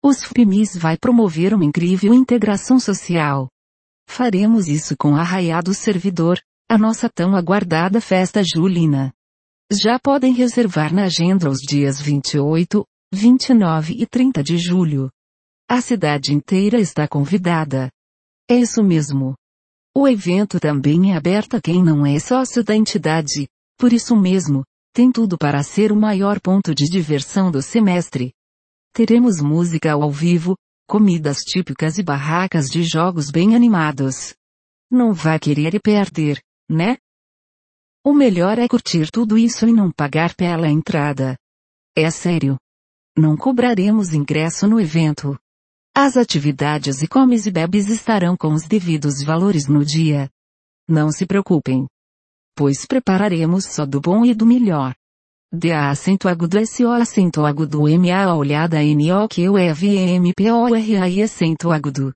Os FPMIs vai promover uma incrível integração social. Faremos isso com Arraiá do Servidor, a nossa tão aguardada festa julina. Já podem reservar na agenda os dias 28, 29 e 30 de julho. A cidade inteira está convidada. É isso mesmo. O evento também é aberto a quem não é sócio da entidade, por isso mesmo, tem tudo para ser o maior ponto de diversão do semestre. Teremos música ao vivo, comidas típicas e barracas de jogos bem animados. Não vai querer perder, né? O melhor é curtir tudo isso e não pagar pela entrada. É sério. Não cobraremos ingresso no evento. As atividades e comes e bebes estarão com os devidos valores no dia. Não se preocupem. Pois prepararemos só do bom e do melhor. DA acento agudo SO acento agudo MA olhada NOQUEVMPORAI acento agudo.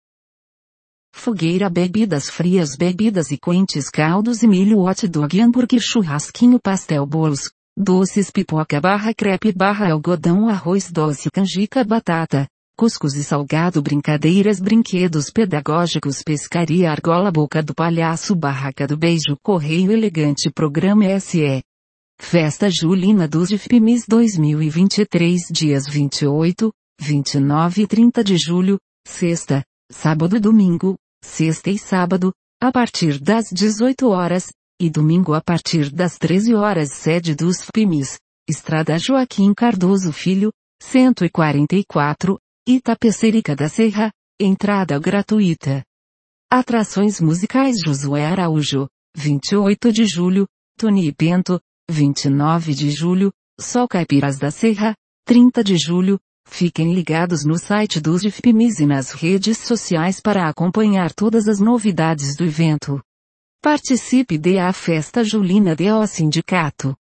Fogueira, bebidas frias, bebidas e quentes, caldos e milho, hot dog, hambúrguer, churrasquinho, pastel, bolos, doces, pipoca, crepe, algodão, arroz doce, canjica, batata, cuscuz e salgado, brincadeiras, brinquedos pedagógicos, pescaria, argola, boca do palhaço, barraca do beijo, correio elegante, programa SE. Festa Julina dos FPMIs 2023, dias 28, 29 e 30 de julho, sexta, sábado e domingo, sexta e sábado, a partir das 18 horas, e domingo a partir das 13 horas, sede dos FPMIs, Estrada Joaquim Cardoso Filho, 144, Itapecerica da Serra, entrada gratuita. Atrações musicais Josué Araújo, 28 de julho, Tony Bento, 29 de julho, Sol Caipiras da Serra, 30 de julho, fiquem ligados no site dos FPMIs e nas redes sociais para acompanhar todas as novidades do evento. Participe da Festa Julina do Sindicato.